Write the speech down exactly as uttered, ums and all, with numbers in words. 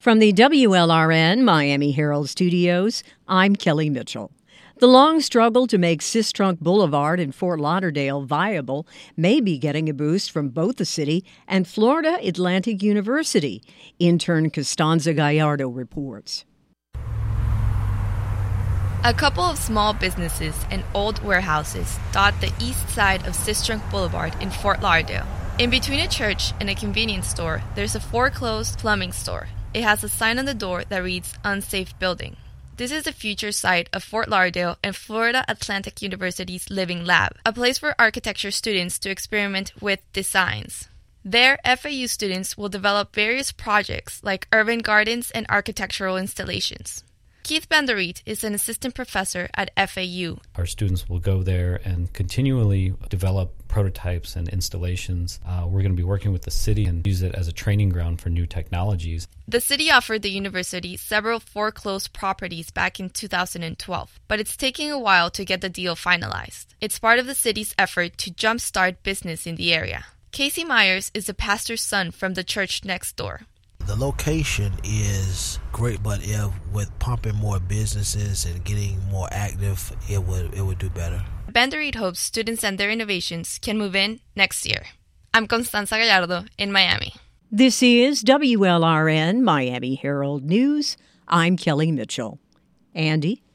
From the W L R N Miami Herald Studios, I'm Kelly Mitchell. The long struggle to make Sistrunk Boulevard in Fort Lauderdale viable may be getting a boost from both the city and Florida Atlantic University, intern Costanza Gallardo reports. A couple of small businesses and old warehouses dot the east side of Sistrunk Boulevard in Fort Lauderdale. In between a church and a convenience store, there's a foreclosed plumbing store. It has a sign on the door that reads Unsafe Building. This is the future site of Fort Lauderdale and Florida Atlantic University's Living Lab, a place for architecture students to experiment with designs. There, F A U students will develop various projects like urban gardens and architectural installations. Keith Banderit is an assistant professor at F A U. Our students will go there and continually develop prototypes and installations. Uh, we're going to be working with the city and use it as a training ground for new technologies. The city offered the university several foreclosed properties back in two thousand twelve, but it's taking a while to get the deal finalized. It's part of the city's effort to jumpstart business in the area. Casey Myers is the pastor's son from the church next door. The location is great, but if with pumping more businesses and getting more active, it would it would do better. Banderit hopes students and their innovations can move in next year. I'm Constanza Gallardo in Miami. This is W L R N Miami Herald News. I'm Kelly Mitchell. Andy?